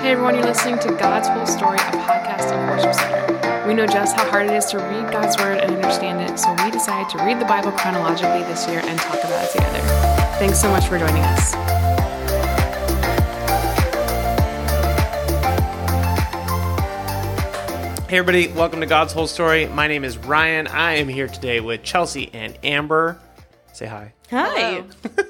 Hey everyone, you're listening to God's Whole Story, a podcast of Worship Center. We know just how hard it is to read God's Word and understand it, so we decided to read the Bible chronologically this year and talk about it together. Thanks so much for joining us. Hey everybody, welcome to God's Whole Story. My name is Ryan. I am here today with Chelsea and Amber. Say hi. Hi.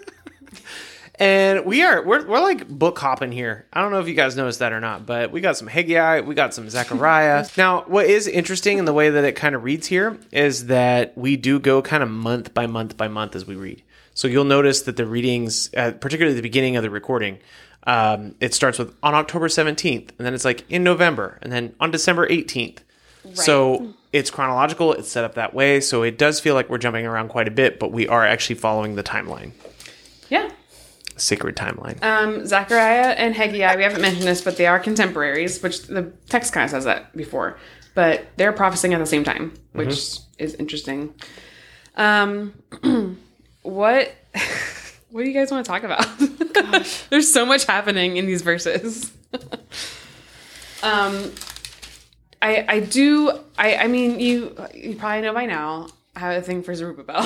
And we're like book hopping here. I don't know if you guys noticed that or not, but we got some Haggai, we got some Zechariah. Now, what is interesting in the way that it kind of reads here is that we do go kind of month by month by month as we read. So you'll notice that the readings, particularly at the beginning of the recording, it starts with on October 17th, and then it's like in November, and then on December 18th. Right. So it's chronological, it's set up that way, so it does feel like we're jumping around quite a bit, but we are actually following the timeline. Yeah. Sacred timeline. Zechariah and Haggai, we haven't mentioned this, but they are contemporaries, which the text kind of says that before. But they're prophesying at the same time, which is interesting. What do you guys want to talk about? Gosh. There's so much happening in these verses. I mean, you probably know by now, I have a thing for Zerubbabel.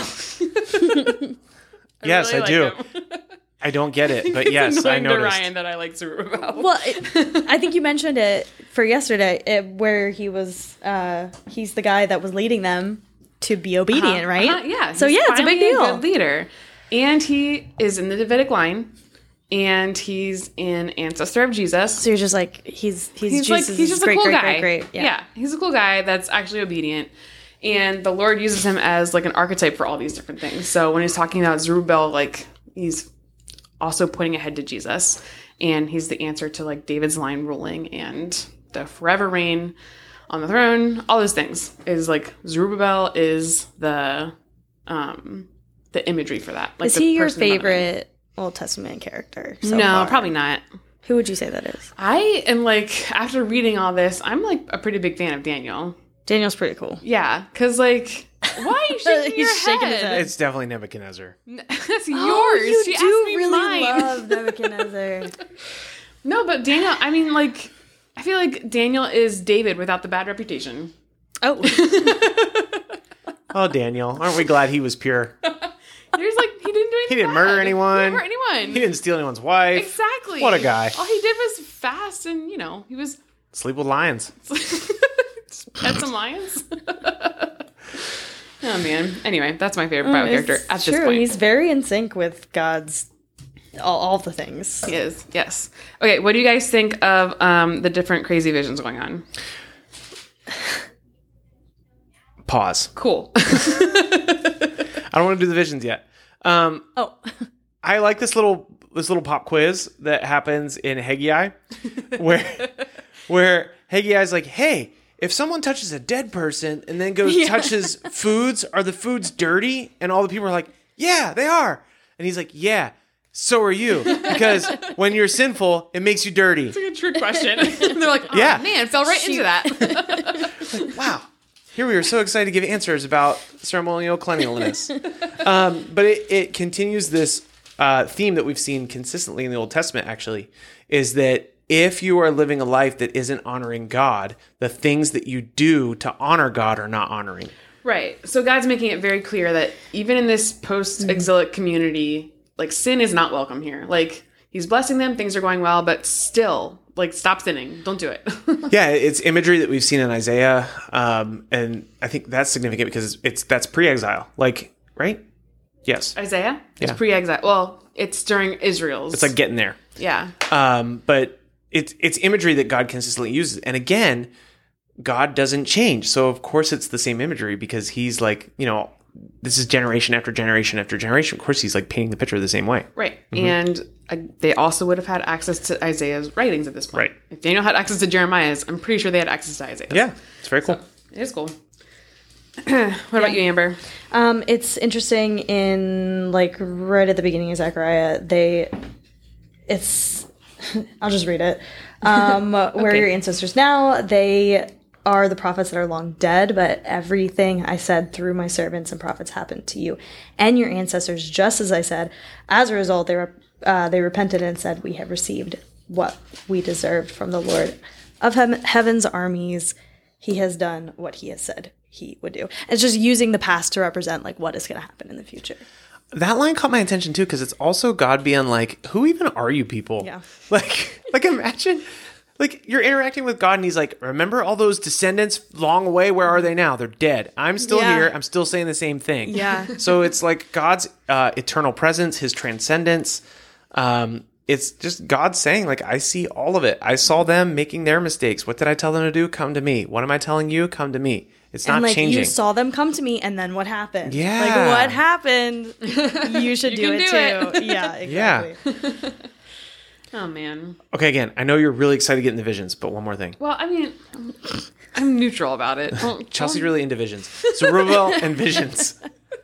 Yes, I do. I don't get it, but yes, I noticed. To Ryan that I like Zerubbabel. Well, I think you mentioned it for yesterday, where he was, he's the guy that was leading them to be obedient, right? Yeah. So yeah, it's a big deal. A good leader. And he is in the Davidic line, and he's an ancestor of Jesus. So you're just like, he's Jesus' just great, a cool great, guy. great. Yeah, he's a cool guy that's actually obedient. And the Lord uses him as like an archetype for all these different things. So when he's talking about Zerubbabel, like he's also pointing ahead to Jesus, and he's the answer to like David's line ruling and the forever reign on the throne. All those things is like Zerubbabel is the imagery for that. Like, is he your favorite Old Testament character? No, far? Probably not. Who would you say that is? I am like, after reading all this, I'm like a pretty big fan of Daniel. Daniel's pretty cool. Yeah, because like, why are you shaking your shaking his head? head. It's definitely Nebuchadnezzar. That's yours. You she do asked me really mine. love Nebuchadnezzar. No, but Daniel, I mean, like, I feel like Daniel is David without the bad reputation. Oh. Oh, Daniel. Aren't we glad he was pure? There's like, he didn't do anything. He didn't murder anyone. He didn't hurt anyone. He didn't steal anyone's wife. Exactly. What a guy. All he did was fast, and, he was... Sleep with lions. Pet some lions. Oh, man. Anyway, that's my favorite Bible character at this point. He's very in sync with God's... all the things. He is, yes. Okay, what do you guys think of the different crazy visions going on? Pause. Cool. I don't want to do the visions yet. I like this little pop quiz that happens in Haggai, where Haggai's like, hey, if someone touches a dead person and then goes touches foods, are the foods dirty? And all the people are like, yeah, they are. And he's like, yeah, so are you. Because when you're sinful, it makes you dirty. It's like a trick question. And they're like, oh, man, fell right into that. Like, wow. Here we are so excited to give answers about ceremonial cleanliness. But it continues this theme that we've seen consistently in the Old Testament, actually, is that if you are living a life that isn't honoring God, the things that you do to honor God are not honoring. Right. So God's making it very clear that even in this post-exilic community, like, sin is not welcome here. Like, he's blessing them, things are going well, but still... like, stop sinning. Don't do it. Yeah, it's imagery that we've seen in Isaiah, and I think that's significant because that's pre-exile. Like, right? Yes. Isaiah? It's Yeah. pre-exile. Well, it's during Israel's. It's like getting there. Yeah. But it's imagery that God consistently uses. And again, God doesn't change. So, of course, it's the same imagery because he's like, this is generation after generation after generation. Of course, he's like painting the picture the same way. Right. And they also would have had access to Isaiah's writings at this point. Right. If Daniel had access to Jeremiah's, I'm pretty sure they had access to Isaiah's. Yeah, it's very cool. So, it is cool. What about you, Amber? It's interesting in, like, right at the beginning of Zechariah, I'll just read it. Where your ancestors now, they are the prophets that are long dead, but everything I said through my servants and prophets happened to you and your ancestors, just as I said. As a result, they repented and said, we have received what we deserved from the Lord of heaven's armies. He has done what he has said he would do. It's just using the past to represent like what is going to happen in the future. That line caught my attention too, because it's also God being like, who even are you people? Yeah. Like imagine, like you're interacting with God and he's like, remember all those descendants long away? Where are they now? They're dead. I'm still here. I'm still saying the same thing. Yeah. So it's like God's eternal presence, his transcendence. It's just God saying like, I see all of it. I saw them making their mistakes. What did I tell them to do? Come to me. What am I telling you? Come to me. It's not like, changing. You saw them come to me, and then what happened? Yeah. Like, what happened? You should do it too. Yeah, exactly. Yeah. Oh, man. Okay, again, I know you're really excited to get into visions, but one more thing. Well, I mean, I'm neutral about it. Chelsea's really into visions. Zerubbabel and visions.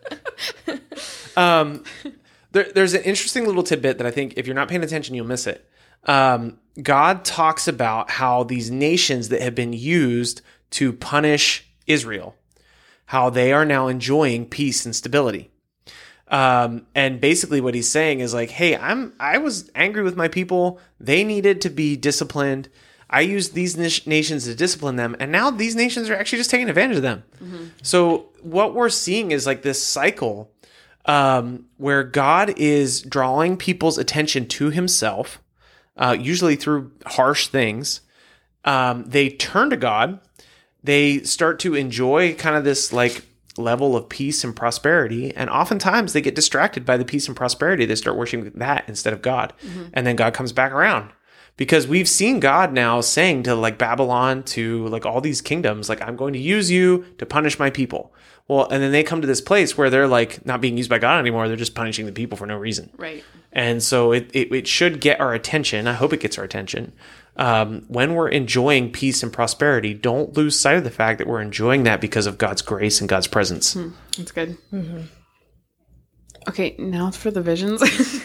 There's an interesting little tidbit that I think if you're not paying attention, you'll miss it. God talks about how these nations that have been used to punish Israel, how they are now enjoying peace and stability. And basically what he's saying is like, hey, I was angry with my people. They needed to be disciplined. I used these nations to discipline them. And now these nations are actually just taking advantage of them. Mm-hmm. So what we're seeing is like this cycle where God is drawing people's attention to himself, usually through harsh things. They turn to God. They start to enjoy kind of this like level of peace and prosperity. And oftentimes they get distracted by the peace and prosperity. They start worshiping that instead of God. Mm-hmm. And then God comes back around. Because we've seen God now saying to like Babylon, to like all these kingdoms, like, I'm going to use you to punish my people. Well, and then they come to this place where they're like not being used by God anymore. They're just punishing the people for no reason. Right. And so it should get our attention. I hope it gets our attention. When we're enjoying peace and prosperity, don't lose sight of the fact that we're enjoying that because of God's grace and God's presence. That's good. Mm-hmm. Okay, now for the visions.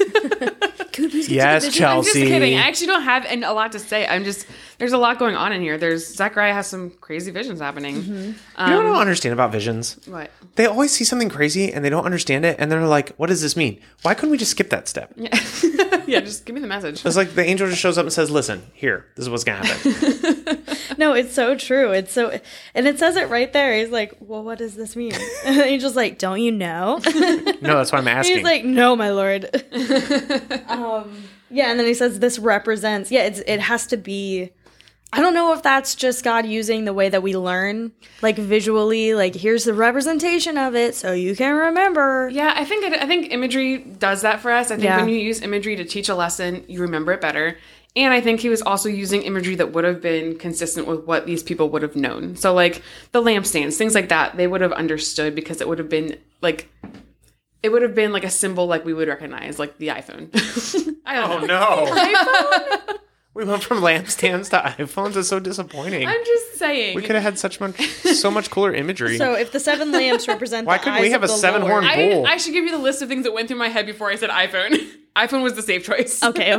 Yes, Chelsea. I'm just kidding. I actually don't have a lot to say. There's a lot going on in here. Zechariah has some crazy visions happening. Mm-hmm. You know what I don't understand about visions? What? They always see something crazy and they don't understand it. And they're like, what does this mean? Why couldn't we just skip that step? Yeah, yeah, just give me the message. It's like the angel just shows up and says, listen, here, this is what's going to happen. No, it's so true. And it says it right there. He's like, well, what does this mean? And the angel's like, don't you know? No, that's why I'm asking. He's like, no, my lord. Yeah, and then he says this represents, it has to be, I don't know if that's just God using the way that we learn, like visually, like here's the representation of it so you can remember. Yeah, I think imagery does that for us. I think when you use imagery to teach a lesson, you remember it better. And I think he was also using imagery that would have been consistent with what these people would have known. So like the lampstands, things like that, they would have understood because it would have been like a symbol like we would recognize, like the iPhone. I don't know. No. iPhone? We went from lampstands to iPhones. It's so disappointing. I'm just saying. We could have had so much cooler imagery. So if the 7 lamps represent why the couldn't eyes we have of a the 7-horn Lord. bull? I should give you the list of things that went through my head before I said iPhone. iPhone was the safe choice. Okay.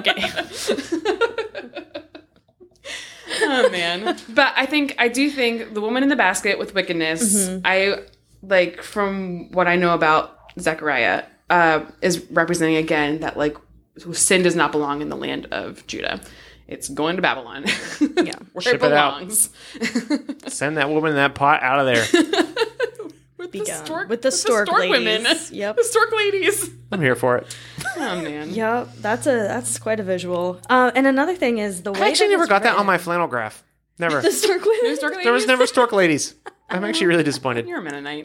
Oh, man. But I do think the woman in the basket with wickedness, from what I know about Zechariah, is representing again that like sin does not belong in the land of Judah. It's going to Babylon. Yeah, where Ship it belongs. Send that woman in that pot out of there. With the with the stork ladies. Women. Yep. The stork ladies. I'm here for it. Oh man. Yep. That's quite a visual. And another thing is the way I actually that never it's got that written- on my flannel graph. Never. The stork women. No stork ladies? There was never stork ladies. I'm actually really disappointed. You're a Mennonite.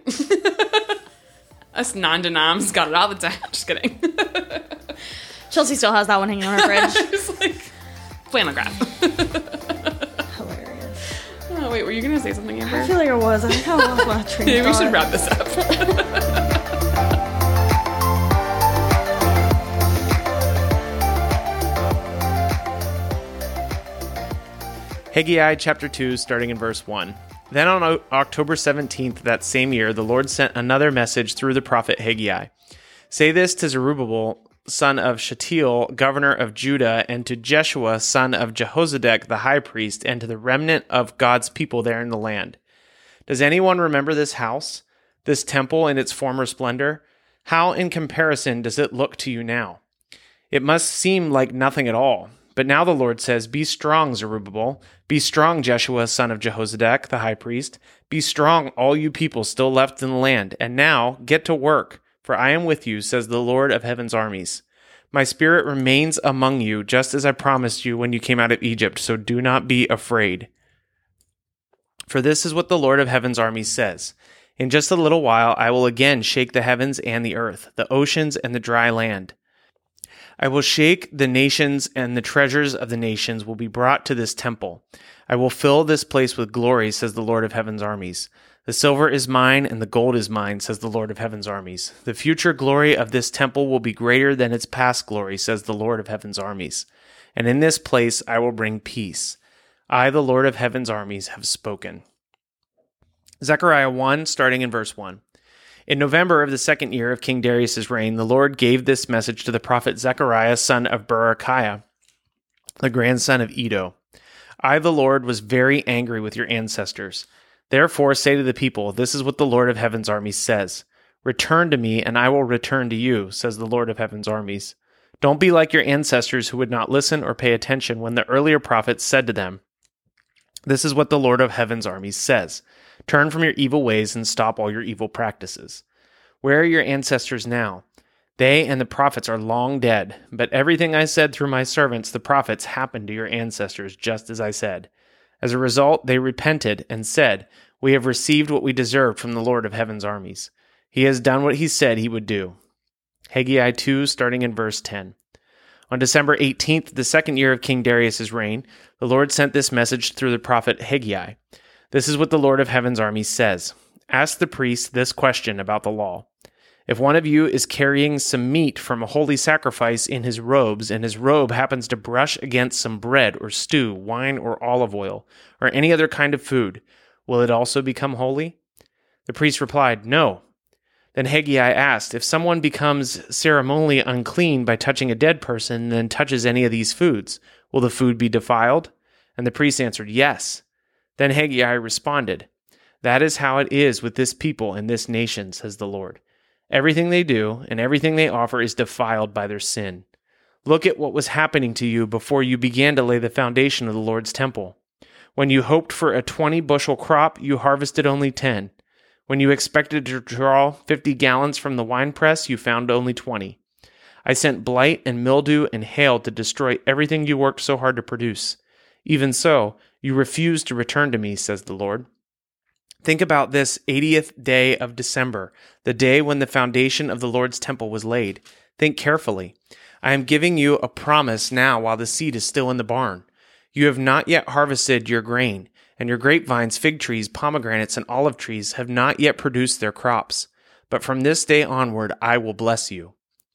Us non-denoms got it all the time. Just kidding. Chelsea still has that one hanging on her fridge. Just like flannel graph. Hilarious. Oh wait, were you gonna say something, Amber? I feel like I was. I kind of lost my train of Maybe we should thought. wrap this up. Haggai chapter 2, starting in verse 1. Then on October 17th that same year, the Lord sent another message through the prophet Haggai. Say this to Zerubbabel, son of Shealtiel, governor of Judah, and to Jeshua, son of Jehozadak, the high priest, and to the remnant of God's people there in the land. Does anyone remember this house, this temple in its former splendor? How in comparison does it look to you now? It must seem like nothing at all. But now the Lord says, Be strong, Zerubbabel. Be strong, Jeshua, son of Jehozadak, the high priest. Be strong, all you people still left in the land. And now get to work, for I am with you, says the Lord of heaven's armies. My spirit remains among you, just as I promised you when you came out of Egypt, so do not be afraid. For this is what the Lord of heaven's armies says. In just a little while I will again shake the heavens and the earth, the oceans and the dry land. I will shake the nations, and the treasures of the nations will be brought to this temple. I will fill this place with glory, says the Lord of heaven's armies. The silver is mine, and the gold is mine, says the Lord of heaven's armies. The future glory of this temple will be greater than its past glory, says the Lord of heaven's armies. And in this place I will bring peace. I, the Lord of heaven's armies, have spoken. Zechariah 1, starting in verse 1. In November of the second year of King Darius' reign, the Lord gave this message to the prophet Zechariah, son of Berechiah, the grandson of Iddo. I, the Lord, was very angry with your ancestors. Therefore say to the people, This is what the Lord of heaven's armies says. Return to me, and I will return to you, says the Lord of heaven's armies. Don't be like your ancestors who would not listen or pay attention when the earlier prophets said to them, This is what the Lord of heaven's armies says. Turn from your evil ways and stop all your evil practices. Where are your ancestors now? They and the prophets are long dead, but everything I said through my servants, the prophets, happened to your ancestors, just as I said. As a result, they repented and said, We have received what we deserved from the Lord of heaven's armies. He has done what he said he would do. Haggai 2, starting in verse 10. On December 18th, the second year of King Darius' reign, the Lord sent this message through the prophet Haggai. This is what the Lord of heaven's armies says. Ask the priests this question about the law. If one of you is carrying some meat from a holy sacrifice in his robes, and his robe happens to brush against some bread or stew, wine or olive oil, or any other kind of food, will it also become holy? The priest replied, No. Then Haggai asked, If someone becomes ceremonially unclean by touching a dead person and then touches any of these foods, will the food be defiled? And the priest answered, Yes. Then Haggai responded, That is how it is with this people and this nation, says the Lord. Everything they do and everything they offer is defiled by their sin. Look at what was happening to you before you began to lay the foundation of the Lord's temple. When you hoped for a 20-bushel crop, you harvested only 10. When you expected to draw 50 gallons from the winepress, you found only 20. I sent blight and mildew and hail to destroy everything you worked so hard to produce. Even so, you refused to return to me, says the Lord. Think about this 80th day of December, the day when the foundation of the Lord's temple was laid. Think carefully. I am giving you a promise now while the seed is still in the barn. You have not yet harvested your grain, and your grapevines, fig trees, pomegranates, and olive trees have not yet produced their crops. But from this day onward, I will bless you.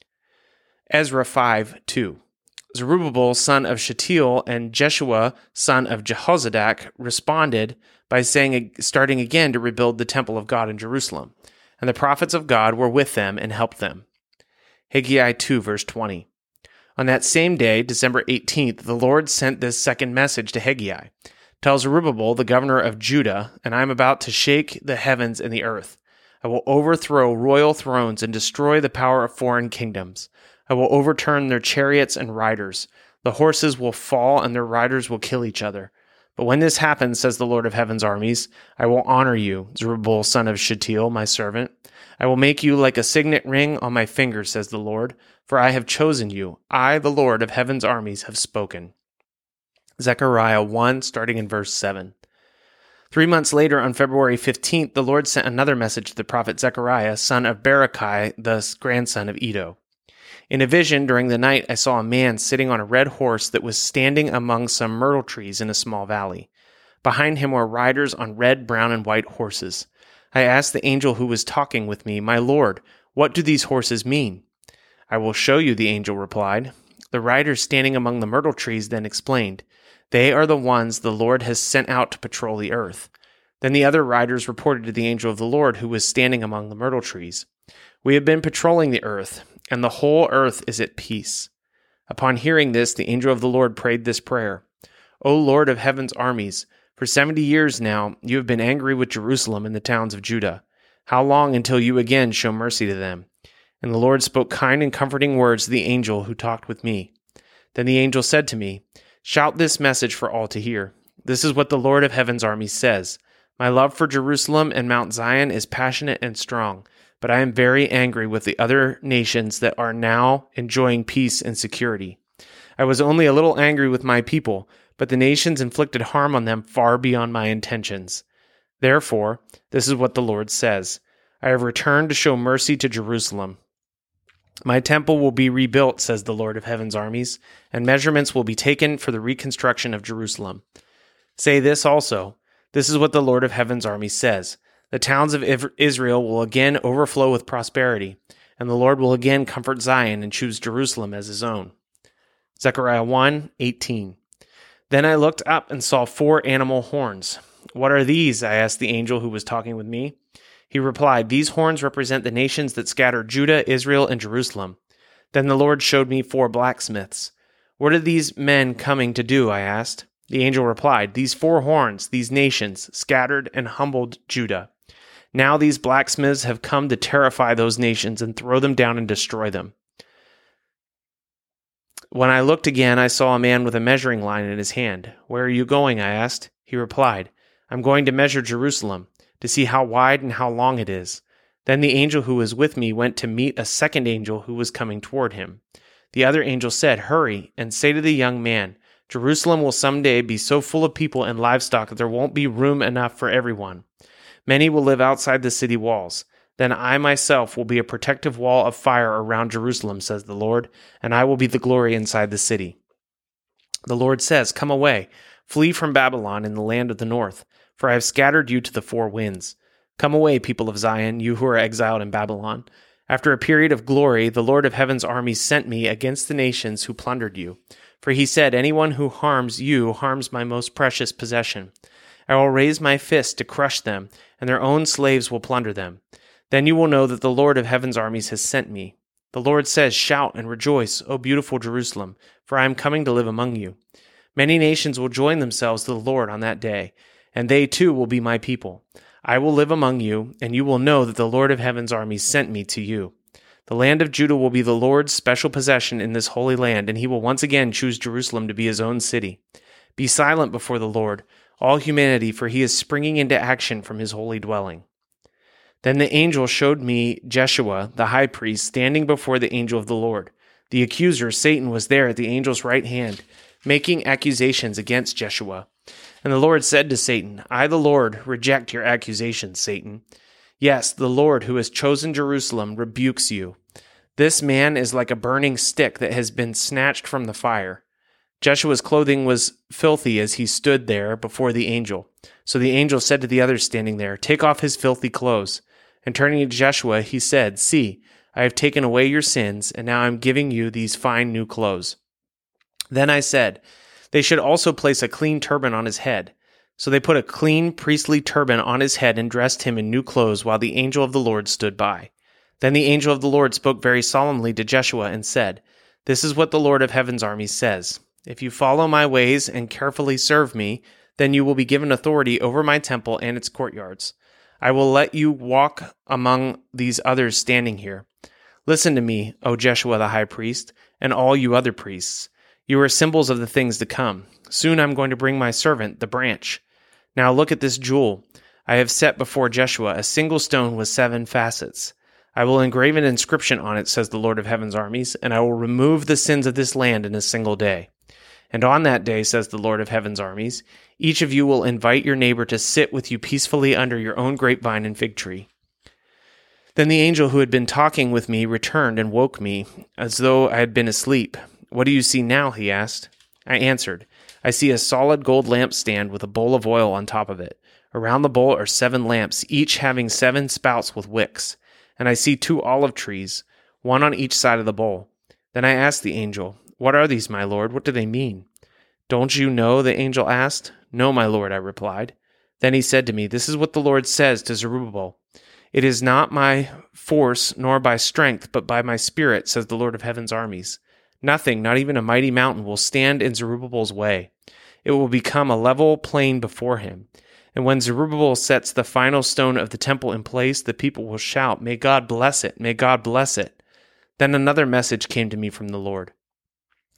Ezra 5:2. Zerubbabel, son of Shealtiel, and Jeshua, son of Jehozadak, responded by starting again to rebuild the temple of God in Jerusalem. And the prophets of God were with them and helped them. Haggai 2, verse 20. On that same day, December 18th, the Lord sent this second message to Haggai. Tell Zerubbabel, the governor of Judah, and I am about to shake the heavens and the earth. I will overthrow royal thrones and destroy the power of foreign kingdoms. I will overturn their chariots and riders. The horses will fall and their riders will kill each other. But when this happens, says the Lord of heaven's armies, I will honor you, Zerubbabel, son of Shealtiel, my servant. I will make you like a signet ring on my finger, says the Lord, for I have chosen you. I, the Lord of heaven's armies, have spoken. Zechariah 1, starting in verse 7. 3 months later, on February 15th, the Lord sent another message to the prophet Zechariah, son of Berechiah, the grandson of Iddo. In a vision during the night, I saw a man sitting on a red horse that was standing among some myrtle trees in a small valley. Behind him were riders on red, brown, and white horses. I asked the angel who was talking with me, My Lord, what do these horses mean? I will show you, the angel replied. The riders standing among the myrtle trees then explained, They are the ones the Lord has sent out to patrol the earth. Then the other riders reported to the angel of the Lord who was standing among the myrtle trees, We have been patrolling the earth, and the whole earth is at peace. Upon hearing this, the angel of the Lord prayed this prayer, O Lord of heaven's armies, for 70 years now you have been angry with Jerusalem and the towns of Judah. How long until you again show mercy to them? And the Lord spoke kind and comforting words to the angel who talked with me. Then the angel said to me, "Shout this message for all to hear. This is what the Lord of Heaven's armies says. My love for Jerusalem and Mount Zion is passionate and strong, but I am very angry with the other nations that are now enjoying peace and security. I was only a little angry with my people, but the nations inflicted harm on them far beyond my intentions. Therefore, this is what the Lord says. I have returned to show mercy to Jerusalem. My temple will be rebuilt, says the Lord of Heaven's armies, and measurements will be taken for the reconstruction of Jerusalem. Say this also. This is what the Lord of Heaven's armies says. The towns of Israel will again overflow with prosperity, and the Lord will again comfort Zion and choose Jerusalem as his own." Zechariah 1:18. Then I looked up and saw 4 animal horns. "What are these?" I asked the angel who was talking with me. He replied, "These horns represent the nations that scattered Judah, Israel, and Jerusalem." Then the Lord showed me 4 blacksmiths. "What are these men coming to do?" I asked. The angel replied, "These 4 horns, these nations, scattered and humbled Judah. Now these blacksmiths have come to terrify those nations and throw them down and destroy them." When I looked again, I saw a man with a measuring line in his hand. "Where are you going?" I asked. He replied, "I'm going to measure Jerusalem, to see how wide and how long it is." Then the angel who was with me went to meet a second angel who was coming toward him. The other angel said, "Hurry and say to the young man, Jerusalem will someday be so full of people and livestock that there won't be room enough for everyone. Many will live outside the city walls. Then I myself will be a protective wall of fire around Jerusalem, says the Lord, and I will be the glory inside the city." The Lord says, "Come away, flee from Babylon in the land of the north, for I have scattered you to the 4 winds. Come away, people of Zion, you who are exiled in Babylon. After a period of glory, the Lord of Heaven's armies sent me against the nations who plundered you. For he said, anyone who harms you harms my most precious possession. I will raise my fist to crush them, and their own slaves will plunder them. Then you will know that the Lord of Heaven's armies has sent me. The Lord says, shout and rejoice, O beautiful Jerusalem, for I am coming to live among you. Many nations will join themselves to the Lord on that day, and they too will be my people. I will live among you, and you will know that the Lord of Heaven's armies sent me to you. The land of Judah will be the Lord's special possession in this holy land, and he will once again choose Jerusalem to be his own city. Be silent before the Lord, all humanity, for he is springing into action from his holy dwelling." Then the angel showed me Jeshua, the high priest, standing before the angel of the Lord. The accuser, Satan, was there at the angel's right hand, making accusations against Jeshua. And the Lord said to Satan, I, the Lord, reject your accusations, Satan. Yes, the Lord who has chosen Jerusalem rebukes you. This man is like a burning stick that has been snatched from the fire. Jeshua's clothing was filthy as he stood there before the angel. So the angel said to the others standing there, take off his filthy clothes. And turning to Jeshua, he said, see, I have taken away your sins, and now I am giving you these fine new clothes. Then I said, they should also place a clean turban on his head. So they put a clean priestly turban on his head and dressed him in new clothes while the angel of the Lord stood by. Then the angel of the Lord spoke very solemnly to Jeshua and said, this is what the Lord of Heaven's armies says. If you follow my ways and carefully serve me, then you will be given authority over my temple and its courtyards. I will let you walk among these others standing here. Listen to me, O Jeshua the high priest, and all you other priests. You are symbols of the things to come. Soon I'm going to bring my servant, the branch. Now look at this jewel. I have set before Jeshua a single stone with 7 facets. I will engrave an inscription on it, says the Lord of Heaven's armies, and I will remove the sins of this land in a single day. And on that day, says the Lord of Heaven's armies, each of you will invite your neighbor to sit with you peacefully under your own grapevine and fig tree. Then the angel who had been talking with me returned and woke me, as though I had been asleep. What do you see now? He asked. I answered, I see a solid gold lampstand with a bowl of oil on top of it. Around the bowl are 7 lamps, each having 7 spouts with wicks. And I see 2 olive trees, one on each side of the bowl. Then I asked the angel, what are these, my lord? What do they mean? Don't you know? The angel asked. No, my lord, I replied. Then he said to me, this is what the Lord says to Zerubbabel. It is not by force nor by strength, but by my spirit, says the Lord of Heaven's armies. Nothing, not even a mighty mountain, will stand in Zerubbabel's way. It will become a level plain before him. And when Zerubbabel sets the final stone of the temple in place, the people will shout, may God bless it, may God bless it. Then another message came to me from the Lord.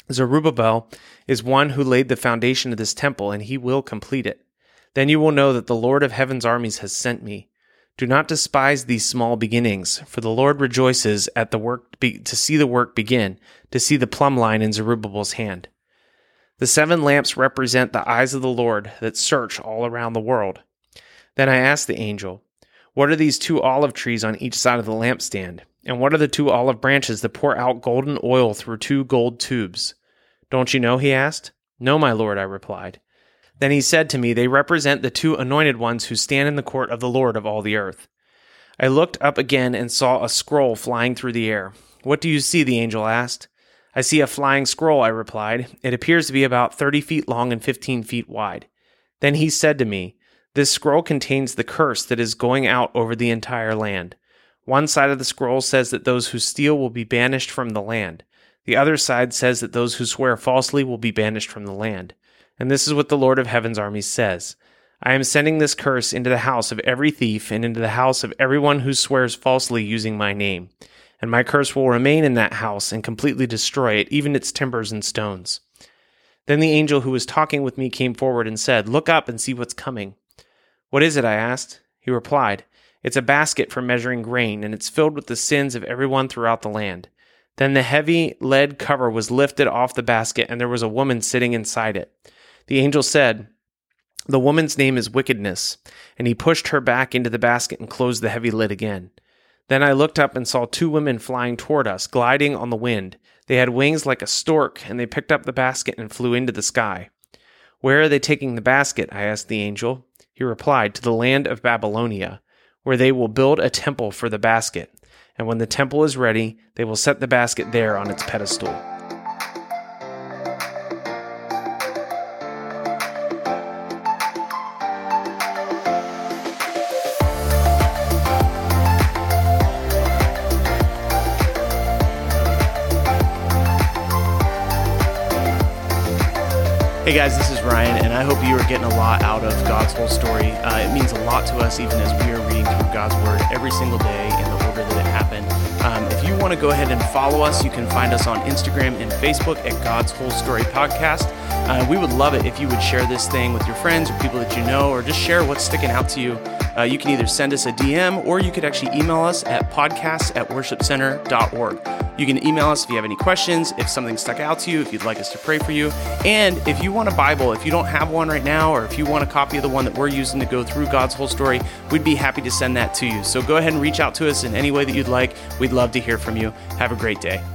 Zerubbabel is one who laid the foundation of this temple, and he will complete it. Then you will know that the Lord of heaven's armies has sent me. Do not despise these small beginnings, for the Lord rejoices at the work to see the work begin, to see the plumb line in Zerubbabel's hand. The 7 lamps represent the eyes of the Lord that search all around the world. Then I asked the angel, what are these 2 olive trees on each side of the lampstand? And what are the 2 olive branches that pour out golden oil through 2 gold tubes? Don't you know? He asked. No, my lord, I replied. Then he said to me, they represent the 2 anointed ones who stand in the court of the Lord of all the earth. I looked up again and saw a scroll flying through the air. What do you see? The angel asked. I see a flying scroll, I replied. It appears to be about 30 feet long and 15 feet wide. Then he said to me, this scroll contains the curse that is going out over the entire land. One side of the scroll says that those who steal will be banished from the land. The other side says that those who swear falsely will be banished from the land. And this is what the Lord of heaven's armies says. I am sending this curse into the house of every thief and into the house of everyone who swears falsely using my name. And my curse will remain in that house and completely destroy it, even its timbers and stones. Then the angel who was talking with me came forward and said, look up and see what's coming. What is it? I asked. He replied, it's a basket for measuring grain, and it's filled with the sins of everyone throughout the land. Then the heavy lead cover was lifted off the basket, and there was a woman sitting inside it. The angel said, the woman's name is Wickedness, and he pushed her back into the basket and closed the heavy lid again. Then I looked up and saw 2 women flying toward us, gliding on the wind. They had wings like a stork, and they picked up the basket and flew into the sky. Where are they taking the basket? I asked the angel. He replied, to the land of Babylonia, where they will build a temple for the basket. And when the temple is ready, they will set the basket there on its pedestal. Hey guys, this is Ryan, and I hope you are getting a lot out of God's whole story. It means a lot to us even as we are reading through God's Word every single day in the order that it happened. If you want to go ahead and follow us, you can find us on Instagram and Facebook at God's Whole Story Podcast. We would love it if you would share this thing with your friends or people that you know, or just share what's sticking out to you. You can either send us a DM, or you could actually email us at podcasts@worshipcenter.org. You can email us if you have any questions, if something stuck out to you, if you'd like us to pray for you. And if you want a Bible, if you don't have one right now, or if you want a copy of the one that we're using to go through God's whole story, we'd be happy to send that to you. So go ahead and reach out to us in any way that you'd like. We'd love to hear from you. Have a great day.